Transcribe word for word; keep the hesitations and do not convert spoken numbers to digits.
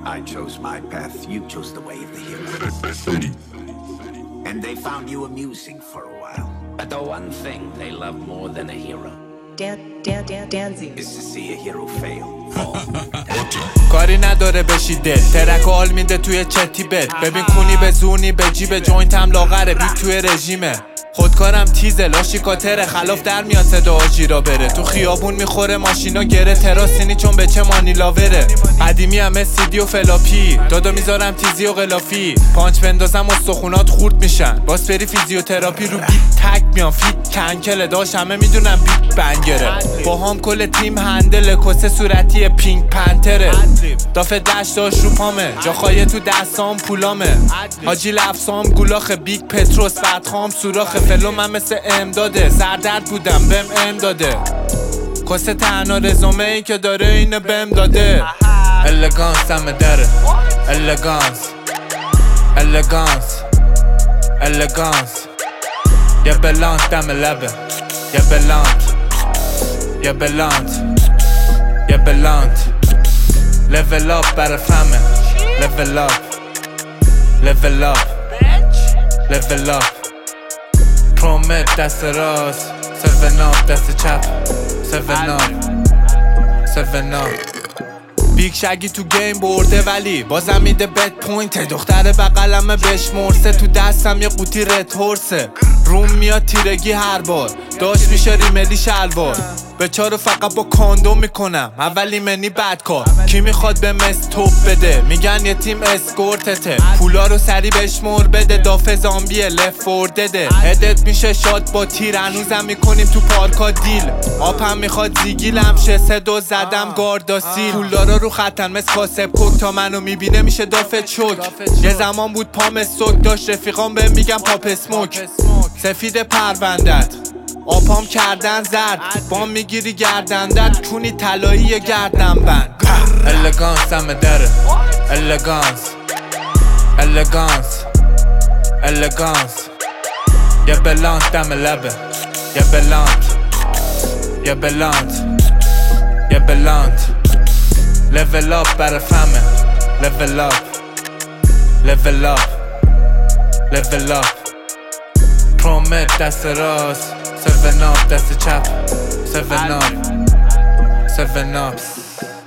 I chose my path, you chose the way of the hero. And they found you amusing for a while. But the one thing they love more than a hero Dan, dan, dan, dancing is to see a hero fail. کاری نداره بشی دل ترک و حال میده توی چتی بد ببین کونی به زونی به جیب جوینت هم لاغره بیت توی رژیمه خودکارم تیزه لاشیکاتره خلاف در میاد صدا آجی را بره تو خیابون میخوره ماشینا گره تراسینی چون به چه مانیلاوره قدیمی همه سیدی و فلاپی دادا میذارم تیزی و غلافی پانچ بندازم استخونات خورد میشن باز بری فیزیوتراپی رو بیت تک میان فیت کنکله داش همه میدونم بیت بنگره با هم کل تیم هندل کسه صورتی پینک پنتره دافه دشت داشت رو پامه جاخایه تو دستام پولامه حاجی لفظام گولاخ بیگ پتروس بدخام سوراخ فلوم هم مثل امداده سردرد بودم بهم ام داده کسه تنها رزومه ای که داره اینه بهم داده الگانس همه داره الگانس الگانس الگانس یه بلانت دم لبه یه بلانت یه بلانت یه بلانت لیول اپ برا فهمه لیول اپ لیول اپ لیول اپ پرومت دست راست سون اپ دست چپ سون اپ سون اپ بیگ شگی تو گیم برده ولی بازم میده بد پوینت دختر بغلمه بهش مرسه تو دستم یه قوطی رد هورسه روم میاد تیرگی هر بار داشت میشه ریملی شلوار به چارو فقط با کاندوم میکنم اولی منی بد کار کی میخواد به مس توپ بده میگن یه تیم اسکورتته پولا رو سری بشمر بده دافه زامبیه لفوردده ادت میشه شاد با تیر هنوزم میکنیم تو پارکا دیل آپم میخواد زیگیلم شه سه دو زدم گارداسیل پولدارا رو خطن مثل کاسب کوک تا منو میبینه میشه دافه چوک یه زمان بود پام سوک داشت رفیقام بهم میگم پاپ اسموک سفید پروندت آپام کردن زرد بام میگیری گردندت کونی طلایی گردن بند الگانس همه داره الگانس الگانس الگانس یه بلانت دم لبه یه بلانت یه بلانت یه بلانت لیول اپ برا فهمه لیول اپ لیول اپ لیول اپ پرومت دست راست سون اپ دست چپ سون اپ سون اپ